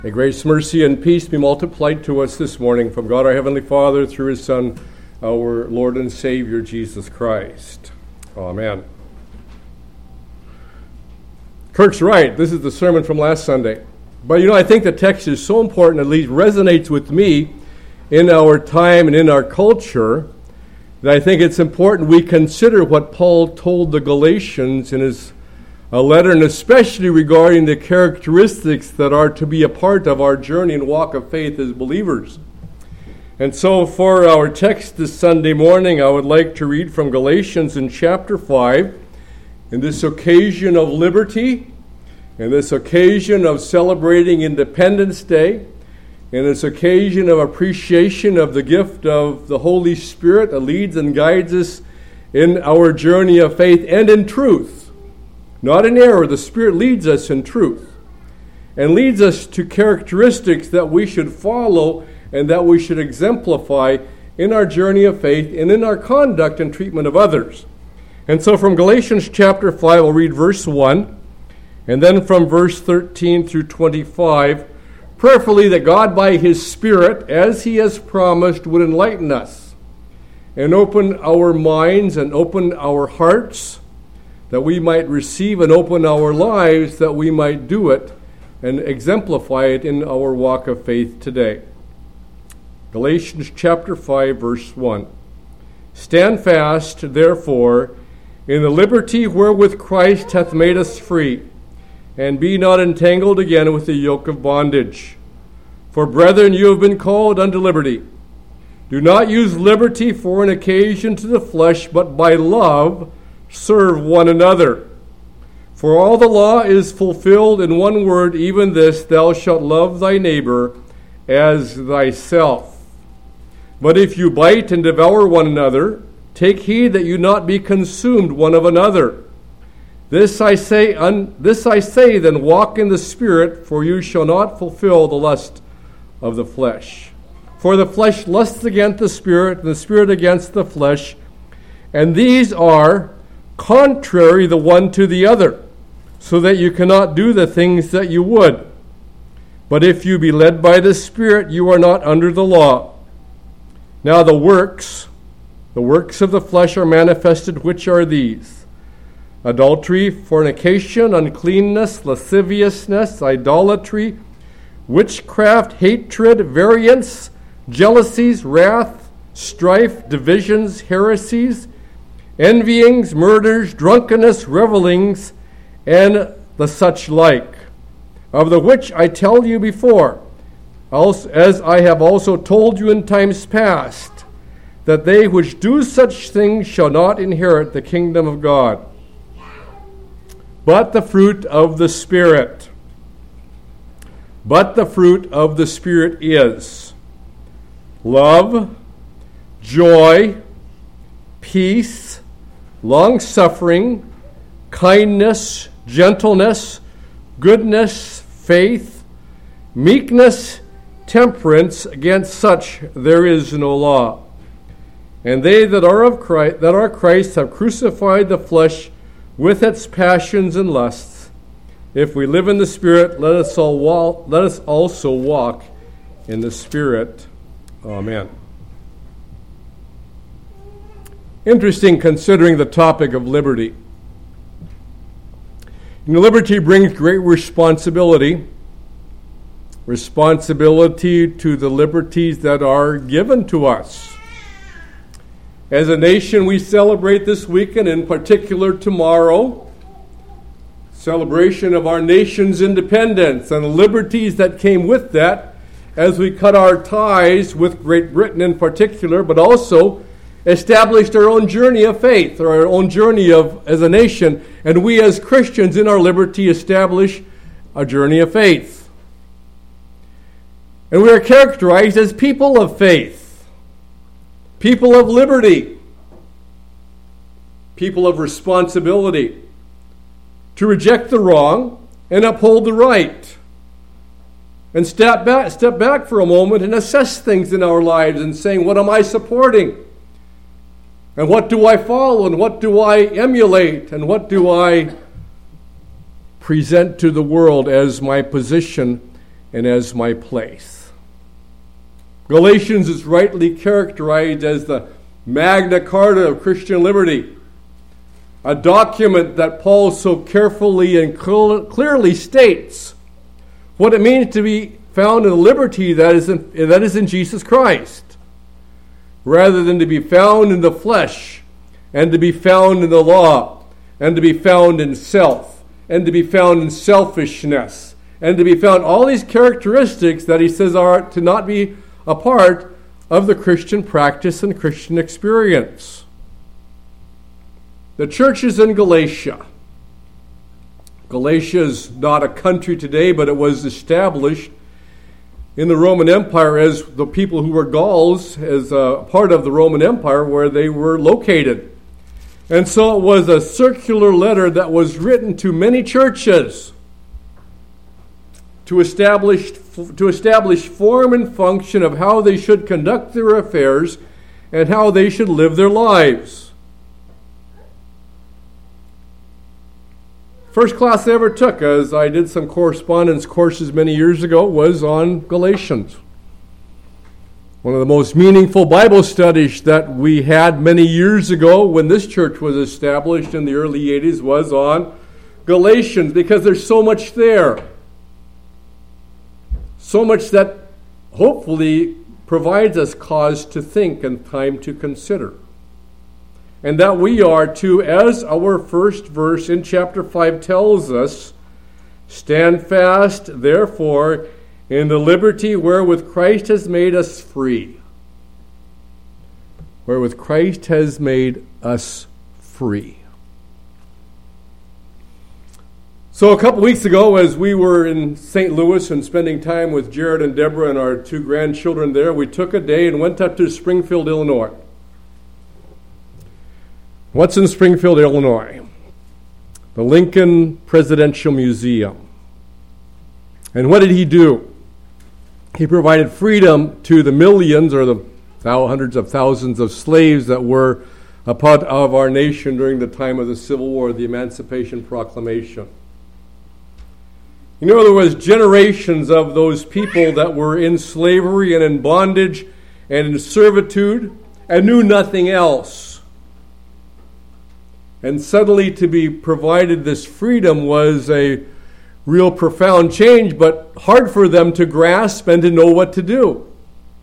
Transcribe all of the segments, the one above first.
May grace, mercy, and peace be multiplied to us this morning from God our Heavenly Father through His Son, our Lord and Savior, Jesus Christ. Amen. Kirk's right. This is the sermon from last Sunday. But I think the text is so important, at least resonates with me in our time and in our culture, that I think it's important we consider what Paul told the Galatians in his letter, and especially regarding the characteristics that are to be a part of our journey and walk of faith as believers. And so for our text this Sunday morning, I would like to read from Galatians in chapter 5, in this occasion of liberty, in this occasion of celebrating Independence Day, in this occasion of appreciation of the gift of the Holy Spirit that leads and guides us in our journey of faith and in truth. Not in error, the Spirit leads us in truth and leads us to characteristics that we should follow and that we should exemplify in our journey of faith and in our conduct and treatment of others. And so from Galatians chapter 5, I'll read verse 1, and then from verse 13 through 25, prayerfully that God by His Spirit, as He has promised, would enlighten us and open our minds and open our hearts, that we might receive, and open our lives that we might do it and exemplify it in our walk of faith today. Galatians chapter 5, verse 1. Stand fast, therefore, in the liberty wherewith Christ hath made us free, and be not entangled again with the yoke of bondage. For brethren, you have been called unto liberty. Do not use liberty for an occasion to the flesh, but by love serve one another. For all the law is fulfilled in one word, even this, thou shalt love thy neighbor as thyself. But if you bite and devour one another, take heed that you not be consumed one of another. This I say, then walk in the Spirit, for you shall not fulfill the lust of the flesh. For the flesh lusts against the Spirit, and the Spirit against the flesh, and these are contrary the one to the other, so that you cannot do the things that you would. But if you be led by the Spirit, you are not under the law. Now the works of the flesh are manifested, which are these: adultery, fornication, uncleanness, lasciviousness, idolatry, witchcraft, hatred, variance, jealousies, wrath, strife, divisions, heresies, envyings, murders, drunkenness, revellings, and the such like, of the which I tell you before, as I have also told you in times past, that they which do such things shall not inherit the kingdom of God. But the fruit of the Spirit. But the fruit of the Spirit is love, joy, peace, long-suffering, kindness, gentleness, goodness, faith, meekness, temperance. Against such there is no law. And they that are Christ have crucified the flesh with its passions and lusts. If we live in the Spirit, let us also walk in the Spirit. Amen. Interesting considering the topic of liberty. Liberty brings great responsibility. Responsibility to the liberties that are given to us. As a nation, we celebrate this weekend, in particular tomorrow, celebration of our nation's independence and the liberties that came with that as we cut our ties with Great Britain in particular, but also established our own journey of faith, or our own journey as a nation, and we as Christians in our liberty establish a journey of faith. And we are characterized as people of faith, people of liberty, people of responsibility, to reject the wrong and uphold the right, and step back for a moment and assess things in our lives and saying, what am I supporting? And what do I follow? And what do I emulate? And what do I present to the world as my position and as my place. Galatians is rightly characterized as the Magna Carta of Christian liberty, a document that Paul so carefully and clearly states what it means to be found in the liberty that is in Jesus Christ, rather than to be found in the flesh, and to be found in the law, and to be found in self, and to be found in selfishness, and to be found all these characteristics that he says are to not be a part of the Christian practice and Christian experience. The churches in Galatia. Galatia is not a country today, but it was established in the Roman Empire as the people who were Gauls, as a part of the Roman Empire where they were located. And so it was a circular letter that was written to many churches to establish form and function of how they should conduct their affairs and how they should live their lives. First class I ever took, as I did some correspondence courses many years ago, was on Galatians. One of the most meaningful Bible studies that we had many years ago when this church was established in the early 80s was on Galatians, because there's so much there. So much that hopefully provides us cause to think and time to consider. And that we are to, as our first verse in chapter 5 tells us, stand fast, therefore, in the liberty wherewith Christ has made us free. Wherewith Christ has made us free. So a couple weeks ago, as we were in St. Louis and spending time with Jared and Deborah and our two grandchildren there, we took a day and went up to Springfield, Illinois. What's in Springfield, Illinois? The Lincoln Presidential Museum. And what did he do? He provided freedom to the millions or the hundreds of thousands of slaves that were a part of our nation during the time of the Civil War, the Emancipation Proclamation. You know, there was generations of those people that were in slavery and in bondage and in servitude and knew nothing else. And suddenly to be provided this freedom was a real profound change, but hard for them to grasp and to know what to do.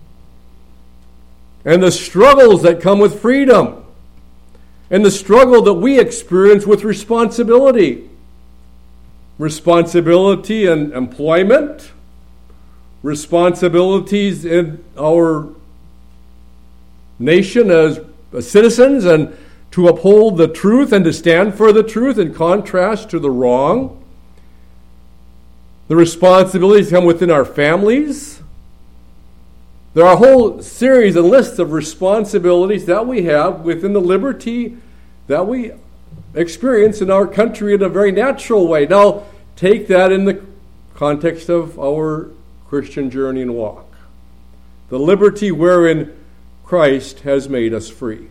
And the struggles that come with freedom, and the struggle that we experience with responsibility. Responsibility in employment, responsibilities in our nation as citizens, and to uphold the truth and to stand for the truth in contrast to the wrong. The responsibilities come within our families. There are a whole series and lists of responsibilities that we have within the liberty that we experience in our country in a very natural way. Now, take that in the context of our Christian journey and walk. The liberty wherein Christ has made us free.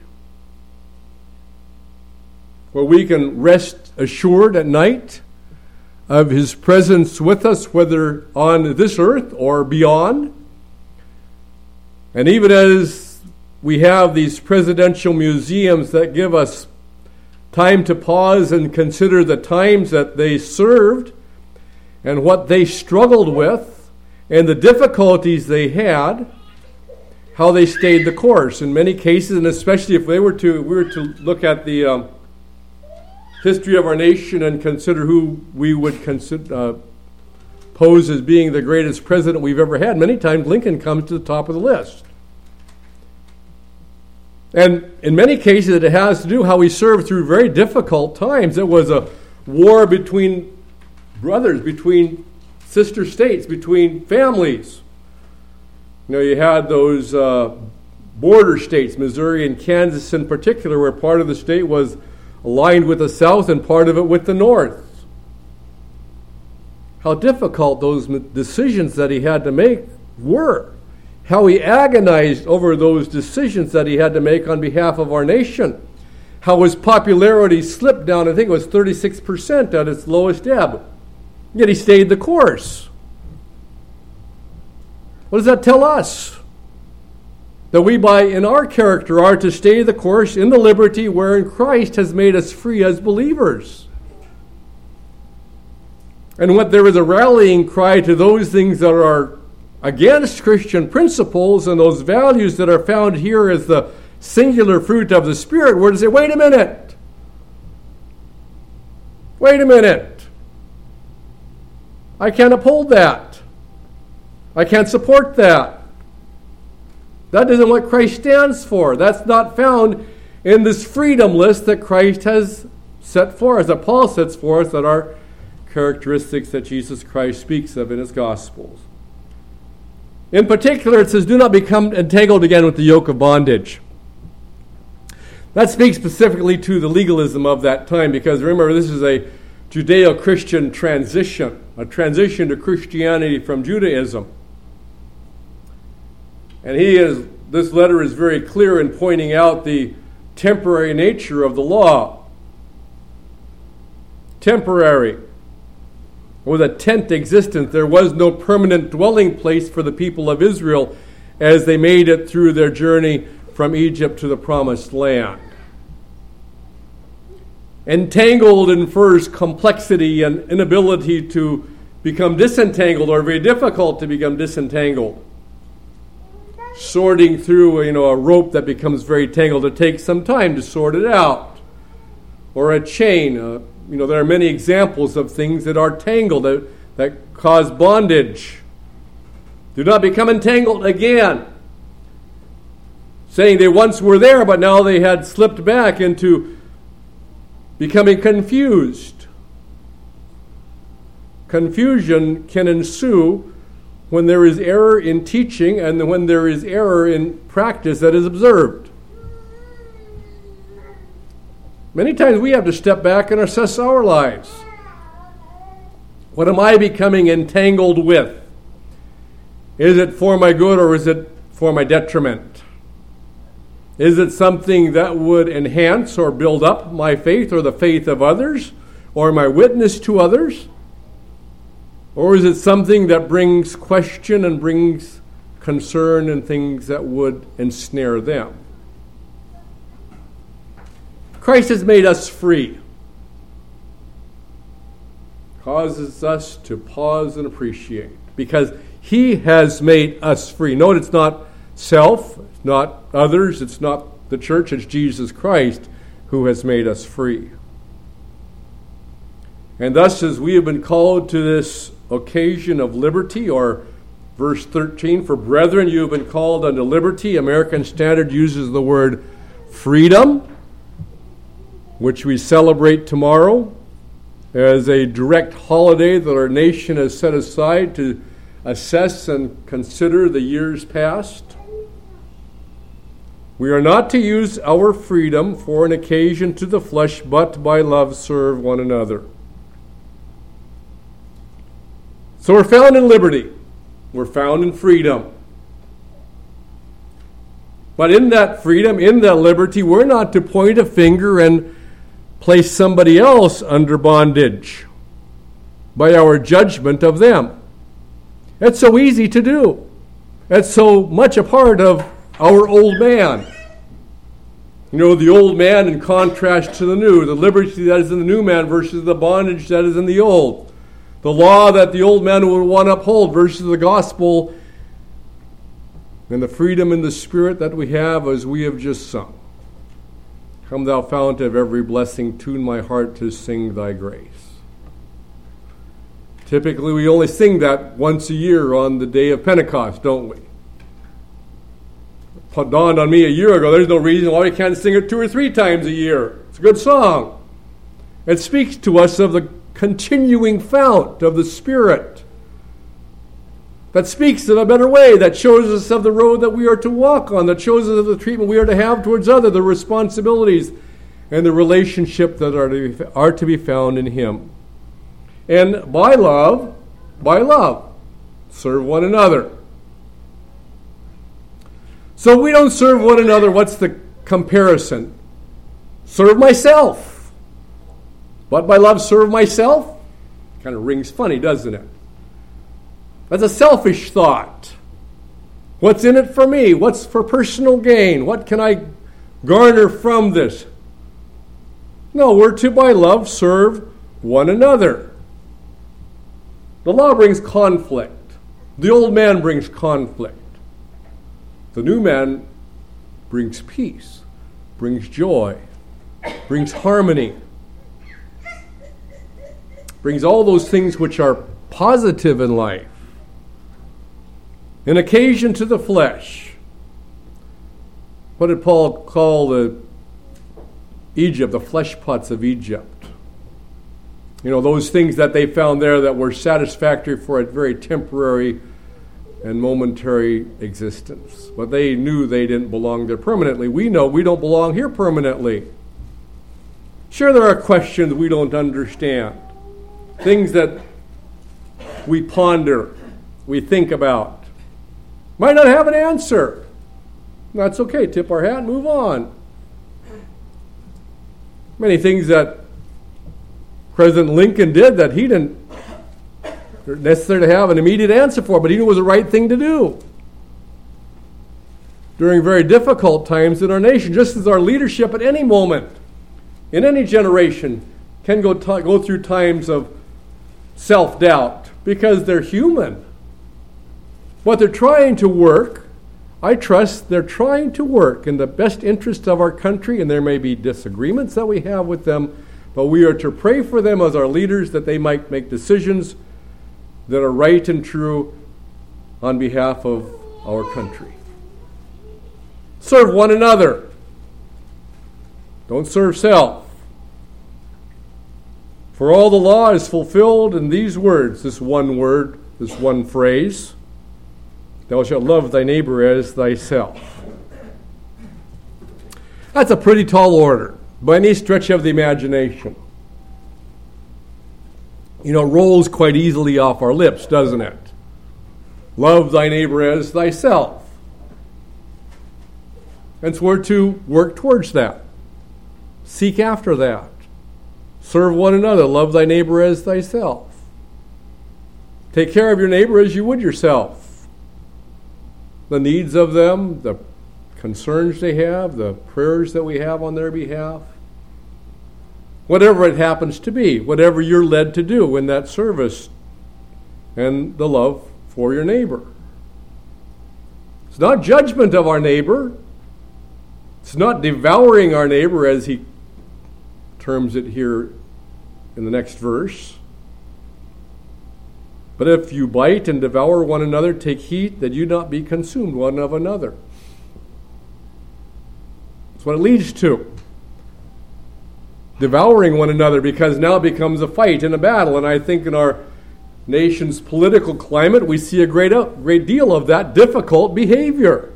Where we can rest assured at night of His presence with us, whether on this earth or beyond. And even as we have these presidential museums that give us time to pause and consider the times that they served and what they struggled with and the difficulties they had, how they stayed the course. In many cases, and especially if we were to look at the history of our nation and consider who we would pose as being the greatest president we've ever had, many times Lincoln comes to the top of the list. And in many cases it has to do how he served through very difficult times. It was a war between brothers, between sister states, between families. You know, you had those border states, Missouri and Kansas in particular, where part of the state was aligned with the South and part of it with the North. How difficult those decisions that he had to make were. How he agonized over those decisions that he had to make on behalf of our nation. How his popularity slipped down, I think it was 36% at its lowest ebb. Yet he stayed the course. What does that tell us? That we, in our character, are to stay the course in the liberty wherein Christ has made us free as believers. And what there is a rallying cry to those things that are against Christian principles and those values that are found here as the singular fruit of the Spirit, we're to say, wait a minute. Wait a minute. I can't uphold that. I can't support that. That isn't what Christ stands for. That's not found in this freedom list that Christ has set for us, that Paul sets for us, that are characteristics that Jesus Christ speaks of in his Gospels. In particular, it says, do not become entangled again with the yoke of bondage. That speaks specifically to the legalism of that time, because remember, this is a Judeo-Christian transition, a transition to Christianity from Judaism. And this letter is very clear in pointing out the temporary nature of the law. Temporary. With a tent existence, there was no permanent dwelling place for the people of Israel as they made it through their journey from Egypt to the Promised Land. Entangled infers complexity and inability to become disentangled, or very difficult to become disentangled. Sorting through a rope that becomes very tangled, it takes some time to sort it out. Or a chain. There are many examples of things that are tangled, that cause bondage. Do not become entangled again. Saying they once were there, but now they had slipped back into becoming confused. Confusion can ensue when there is error in teaching and when there is error in practice that is observed. Many times we have to step back and assess our lives. What am I becoming entangled with? Is it for my good or is it for my detriment? Is it something that would enhance or build up my faith or the faith of others or my witness to others? Or is it something that brings question and brings concern and things that would ensnare them? Christ has made us free. Causes us to pause and appreciate, because he has made us free. Note, it's not self, it's not others, it's not the church, it's Jesus Christ who has made us free. And thus, as we have been called to this occasion of liberty, or verse 13, for brethren, you have been called unto liberty. American Standard uses the word freedom, which we celebrate tomorrow as a direct holiday that our nation has set aside to assess and consider the years past. We are not to use our freedom for an occasion to the flesh, but by love serve one another. So we're found in liberty. We're found in freedom. But in that freedom, in that liberty, we're not to point a finger and place somebody else under bondage by our judgment of them. It's so easy to do. It's so much a part of our old man. The old man in contrast to the new, the liberty that is in the new man versus the bondage that is in the old. The law that the old man would want to uphold versus the gospel, and the freedom in the Spirit that we have as we have just sung. Come thou fount of every blessing, tune my heart to sing thy grace. Typically we only sing that once a year on the day of Pentecost, don't we? It dawned on me a year ago, there's no reason why we can't sing it 2 or 3 times a year. It's a good song. It speaks to us of the continuing fount of the Spirit that speaks in a better way, that shows us of the road that we are to walk on, that shows us of the treatment we are to have towards others, the responsibilities and the relationship that are to be found in him. And by love, serve one another. So we don't serve one another. What's the comparison? Serve myself. But by love, serve myself? Kind of rings funny, doesn't it? That's a selfish thought. What's in it for me? What's for personal gain? What can I garner from this? No, we're to, by love, serve one another. The law brings conflict. The old man brings conflict. The new man brings peace, brings joy, brings harmony, brings all those things which are positive in life. An occasion to the flesh. What did Paul call Egypt, the flesh pots of Egypt? You know, those things that they found there that were satisfactory for a very temporary and momentary existence. But they knew they didn't belong there permanently. We know we don't belong here permanently. Sure, there are questions we don't understand. Things that we ponder, we think about. Might not have an answer. That's okay. Tip our hat and move on. Many things that President Lincoln did that he didn't necessarily have an immediate answer for, but he knew it was the right thing to do during very difficult times in our nation, just as our leadership at any moment, in any generation, can go through times of self-doubt because they're human. But they're trying to work. I trust they're trying to work in the best interest of our country, and there may be disagreements that we have with them, but we are to pray for them as our leaders that they might make decisions that are right and true on behalf of our country. Serve one another. Don't serve self. For all the law is fulfilled in these words, this one word, this one phrase. Thou shalt love thy neighbor as thyself. That's a pretty tall order by any stretch of the imagination. You know, rolls quite easily off our lips, doesn't it? Love thy neighbor as thyself. And so we're to work towards that. Seek after that. Serve one another. Love thy neighbor as thyself. Take care of your neighbor as you would yourself. The needs of them, the concerns they have, the prayers that we have on their behalf. Whatever it happens to be, whatever you're led to do in that service and the love for your neighbor. It's not judgment of our neighbor. It's not devouring our neighbor as he terms it here in the next verse. But if you bite and devour one another, take heed that you not be consumed one of another. That's what it leads to. Devouring one another, because now it becomes a fight and a battle. And I think in our nation's political climate, we see a great deal of that difficult behavior.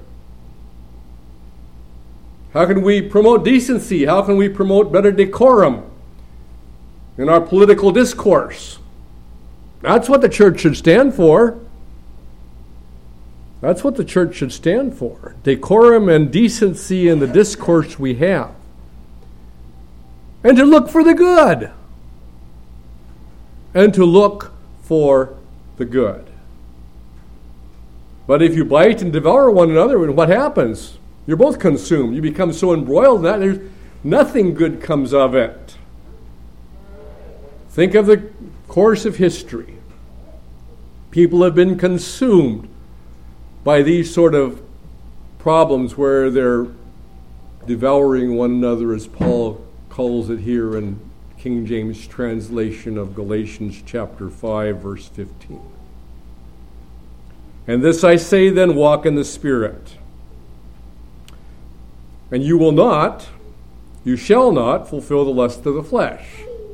How can we promote decency? How can we promote better decorum in our political discourse? That's what the church should stand for. That's what the church should stand for. Decorum and decency in the discourse we have. And to look for the good. And to look for the good. But if you bite and devour one another, what happens? You're both consumed. You become so embroiled in that there's nothing good comes of it. Think of the course of history. People have been consumed by these sort of problems where they're devouring one another, as Paul calls it here in King James translation of Galatians chapter 5, verse 15. And this I say then, walk in the Spirit. And you shall not fulfill the lust of the flesh.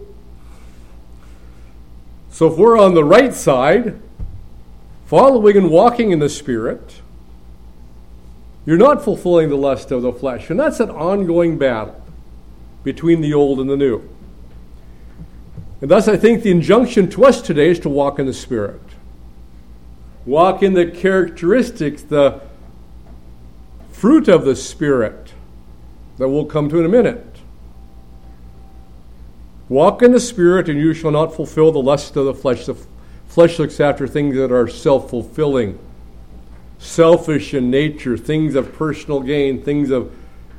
So if we're on the right side, following and walking in the Spirit, you're not fulfilling the lust of the flesh. And that's an ongoing battle between the old and the new. And thus I think the injunction to us today is to walk in the Spirit. Walk in the characteristics, the fruit of the Spirit that we'll come to in a minute. Walk in the Spirit, and you shall not fulfill the lust of the flesh. The flesh looks after things that are self-fulfilling. selfish in nature, things of personal gain, things of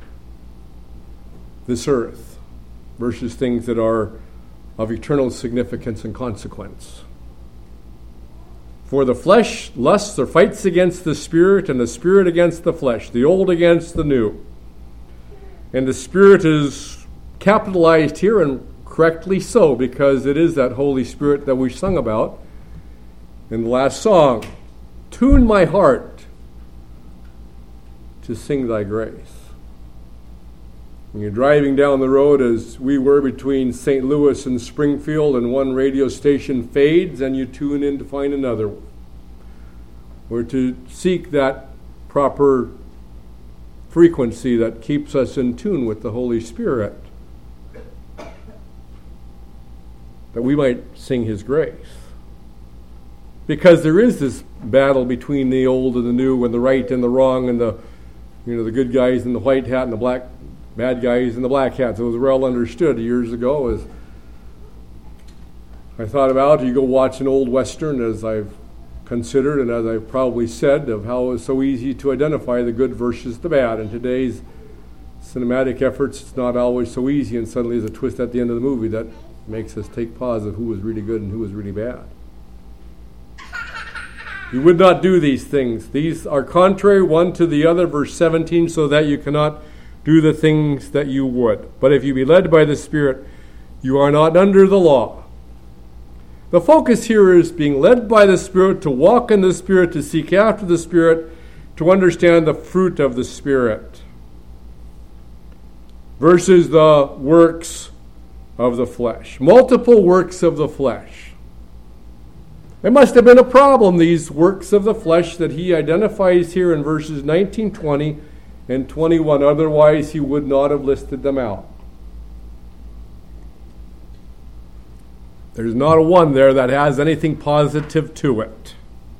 this earth, versus things that are of eternal significance and consequence. For the flesh lusts or fights against the spirit, and the spirit against the flesh, the old against the new. And the Spirit is capitalized here, and correctly so, because it is that Holy Spirit that we sung about in the last song. Tune my heart to sing thy grace. When you're driving down the road, as we were between St. Louis and Springfield, and one radio station fades, and you tune in to find another one. We're to seek that proper frequency that keeps us in tune with the Holy Spirit, that we might sing His grace. Because there is this battle between the old and the new, and the right and the wrong, and the good guys in the white hat and the black bad guys in the black hats. It was well understood years ago. As I thought about, you go watch an old Western, as I've considered and as I've probably said, of how it's so easy to identify the good versus the bad. In today's cinematic efforts, it's not always so easy, and suddenly there's a twist at the end of the movie that makes us take pause of who was really good and who was really bad. You would not do these things. These are contrary one to the other, verse 17, so that you cannot do the things that you would. But if you be led by the Spirit, you are not under the law. The focus here is being led by the Spirit, to walk in the Spirit, to seek after the Spirit, to understand the fruit of the Spirit, versus the works of the flesh. Multiple works of the flesh. It must have been a problem, these works of the flesh that he identifies here in verses 19, 20, and 21. Otherwise, he would not have listed them out. There's not a one there that has anything positive to it.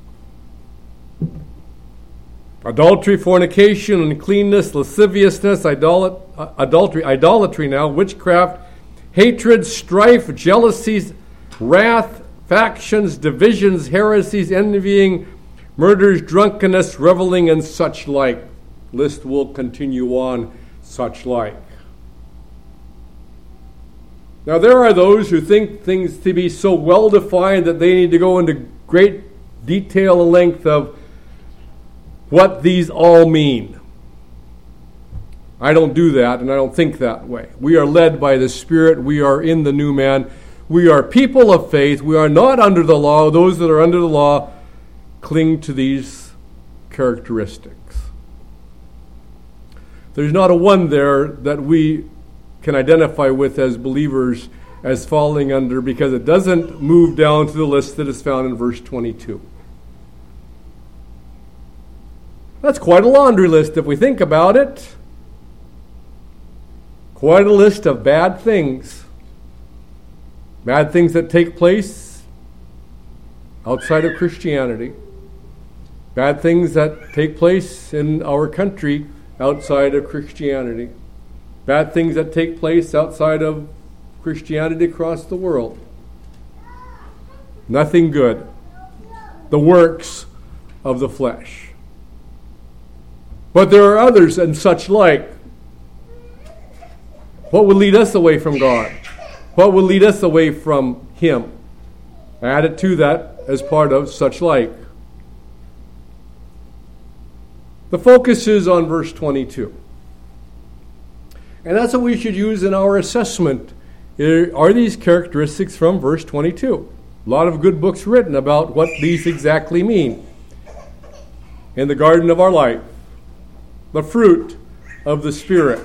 Adultery, fornication, uncleanness, lasciviousness, idolatry now, witchcraft, hatred, strife, jealousies, wrath, factions, divisions, heresies, envying, murders, drunkenness, reveling, and such like. List will continue on, such like. Now there are those who think things to be so well defined that they need to go into great detail and length of what these all mean. I don't do that, and I don't think that way. We are led by the Spirit. We are in the new man. We are people of faith. We are not under the law. Those that are under the law cling to these characteristics. There's not a one there that we can identify with as believers as falling under, because it doesn't move down to the list that is found in verse 22. That's quite a laundry list if we think about it. Quite a list of bad things. Bad things that take place outside of Christianity. Bad things that take place in our country outside of Christianity. Bad things that take place outside of Christianity across the world. Nothing good. The works of the flesh. But there are others and such like. What would lead us away from God? What would lead us away from Him? Add it to that as part of such like. The focus is on verse 22. And that's what we should use in our assessment. Are these characteristics from verse 22? A lot of good books written about what these exactly mean. In the garden of our life, the fruit of the Spirit,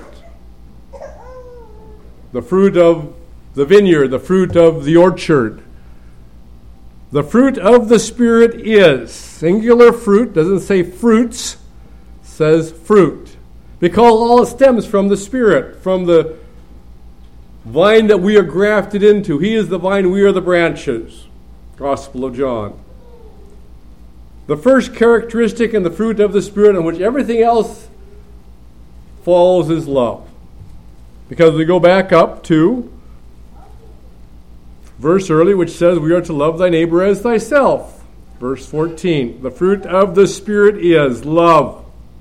the fruit of the vineyard, the fruit of the orchard. The fruit of the Spirit is singular fruit, doesn't say fruits, says fruit. Because all stems from the Spirit, from the vine that we are grafted into. He is the vine, we are the branches. Gospel of John. The first characteristic in the fruit of the Spirit, on which everything else falls, is love. Because we go back up to verse early, which says we are to love thy neighbor as thyself. Verse 14, the fruit of the Spirit is love,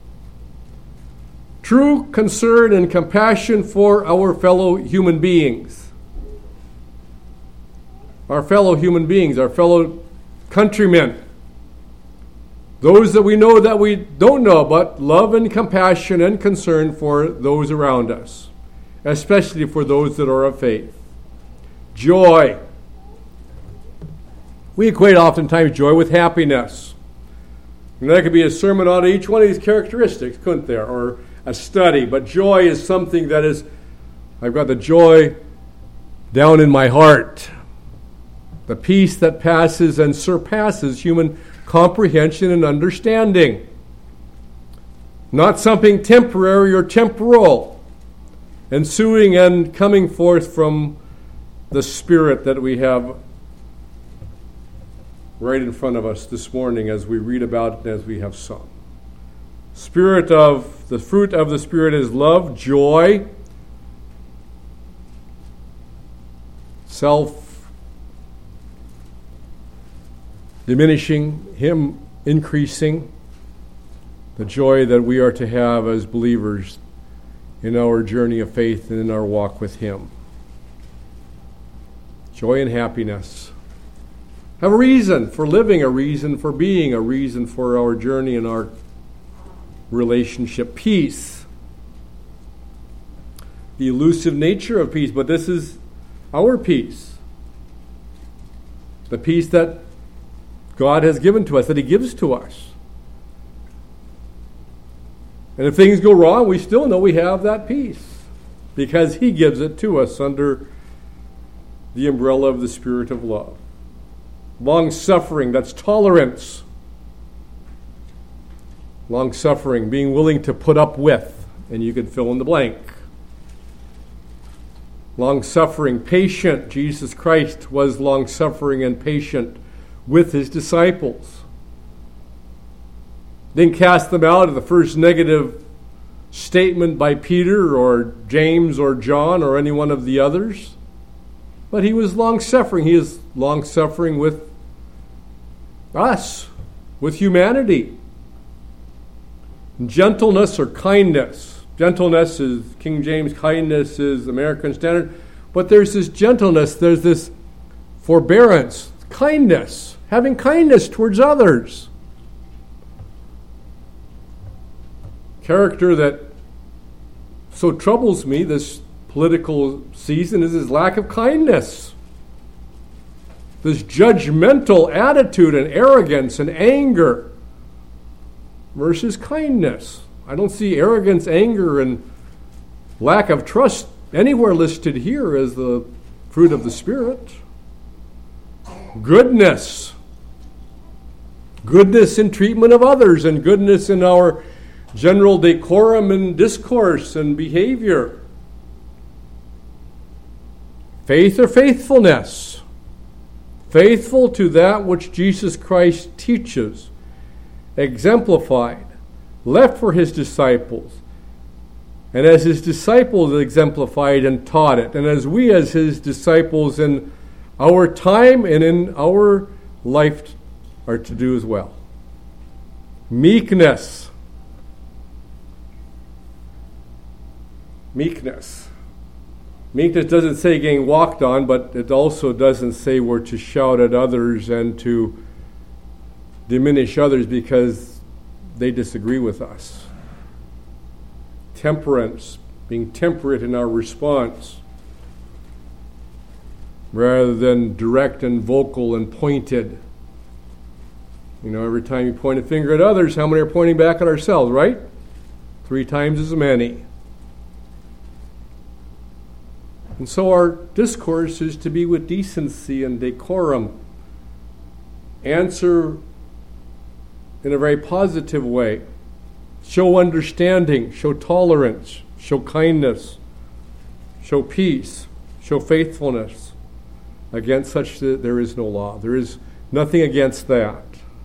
true concern and compassion for our fellow human beings. Our fellow human beings, our fellow countrymen. Those that we know that we don't know, but love and compassion and concern for those around us, especially for those that are of faith. Joy. We equate oftentimes joy with happiness. And that could be a sermon on each one of these characteristics, couldn't there? Or a study. But joy is something that is, I've got the joy down in my heart. The peace that passes and surpasses human comprehension and understanding. Not something temporary or temporal, ensuing and coming forth from the Spirit that we have right in front of us this morning as we read about it and as we have sung. The fruit of the Spirit is love, joy, self-diminishing, Him increasing, the joy that we are to have as believers in our journey of faith and in our walk with Him. Joy and happiness. Have a reason for living, a reason for being, a reason for our journey and our relationship. Peace. The elusive nature of peace, but this is our peace. The peace that God has given to us, that He gives to us. And if things go wrong, we still know we have that peace because He gives it to us under the umbrella of the Spirit of love. Long-suffering, that's tolerance. Long-suffering, being willing to put up with, and you could fill in the blank. Long-suffering, patient. Jesus Christ was long-suffering and patient with His disciples. Didn't cast them out of the first negative statement by Peter or James or John or any one of the others. But He was long-suffering. He is long-suffering with us, with humanity. Gentleness or kindness. Gentleness is King James, kindness is American Standard. But there's this gentleness, there's this forbearance, kindness, having kindness towards others. Character that so troubles me this political season is his lack of kindness. This judgmental attitude and arrogance and anger versus kindness. I don't see arrogance, anger, and lack of trust anywhere listed here as the fruit of the Spirit. Goodness. Goodness in treatment of others and goodness in our general decorum and discourse and behavior. Faith or faithfulness. Faithful to that which Jesus Christ teaches, exemplified, left for His disciples, and as His disciples exemplified and taught it, and as we as His disciples in our time and in our life are to do as well. Meekness. Meekness. Meekness doesn't say getting walked on, but it also doesn't say we're to shout at others and to diminish others because they disagree with us. Temperance, being temperate in our response, rather than direct and vocal and pointed. You know, every time you point a finger at others, how many are pointing back at ourselves, right? 3 times as many. And so our discourse is to be with decency and decorum. Answer in a very positive way. Show understanding, show tolerance, show kindness, show peace, show faithfulness. Against such there is no law. There is nothing against that.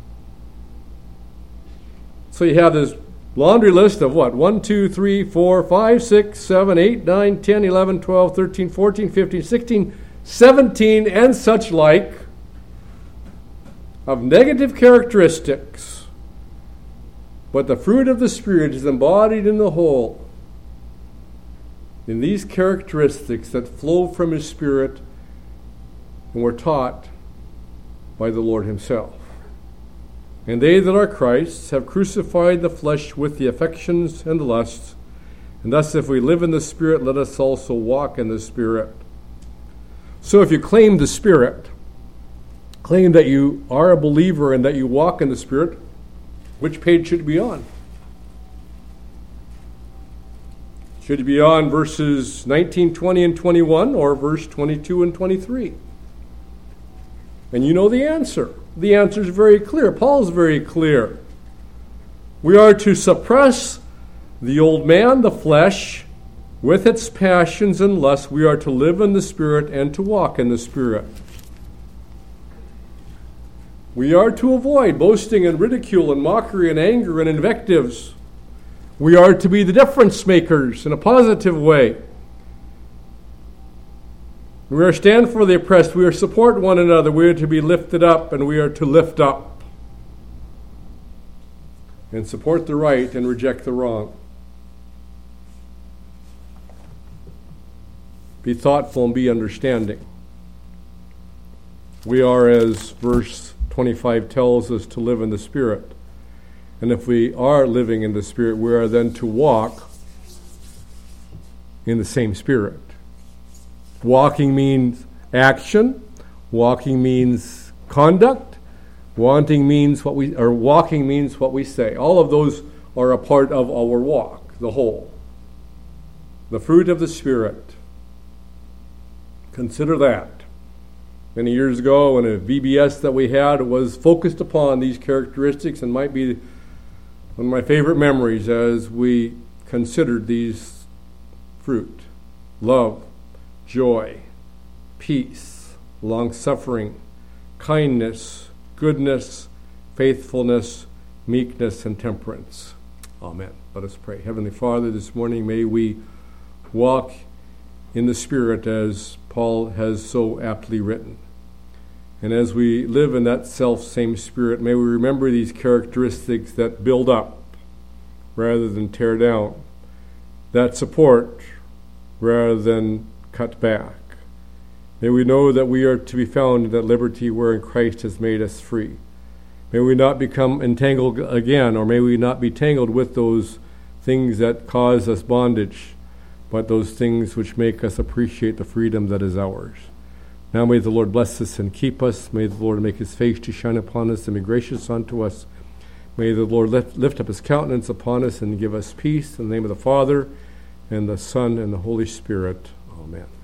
So you have this laundry list of what? 1, 2, 3, 4, 5, 6, 7, 8, 9, 10, 11, 12, 13, 14, 15, 16, 17, and such like of negative characteristics, but the fruit of the Spirit is embodied in the whole, in these characteristics that flow from His Spirit and were taught by the Lord Himself. And they that are Christ's have crucified the flesh with the affections and the lusts. And thus, if we live in the Spirit, let us also walk in the Spirit. So if you claim the Spirit, claim that you are a believer and that you walk in the Spirit, which page should it be on? Should it be on verses 19, 20, and 21, or verse 22 and 23? And you know the answer. The answer is very clear. Paul's very clear. We are to suppress the old man, the flesh, with its passions and lusts. We are to live in the Spirit and to walk in the Spirit. We are to avoid boasting and ridicule and mockery and anger and invectives. We are to be the difference makers in a positive way. We are to stand for the oppressed. We are to support one another. We are to be lifted up, and we are to lift up and support the right and reject the wrong. Be thoughtful and be understanding. We are, as verse 25 tells us, to live in the Spirit. And if we are living in the Spirit, we are then to walk in the same Spirit. Walking means action. Walking means conduct. Walking means what we say. All of those are a part of our walk, the whole. The fruit of the Spirit. Consider that. Many years ago, when a VBS that we had was focused upon these characteristics, and might be one of my favorite memories as we considered these fruit: love, joy, peace, long-suffering, kindness, goodness, faithfulness, meekness, and temperance. Amen. Let us pray. Heavenly Father, this morning may we walk in the Spirit as Paul has so aptly written. And as we live in that self-same Spirit, may we remember these characteristics that build up rather than tear down, that support rather than cut back. May we know that we are to be found in that liberty wherein Christ has made us free. May we not become entangled again, or may we not be tangled with those things that cause us bondage, but those things which make us appreciate the freedom that is ours. Now may the Lord bless us and keep us. May the Lord make His face to shine upon us and be gracious unto us. May the Lord lift up His countenance upon us and give us peace. In the name of the Father, and the Son, and the Holy Spirit. Amen.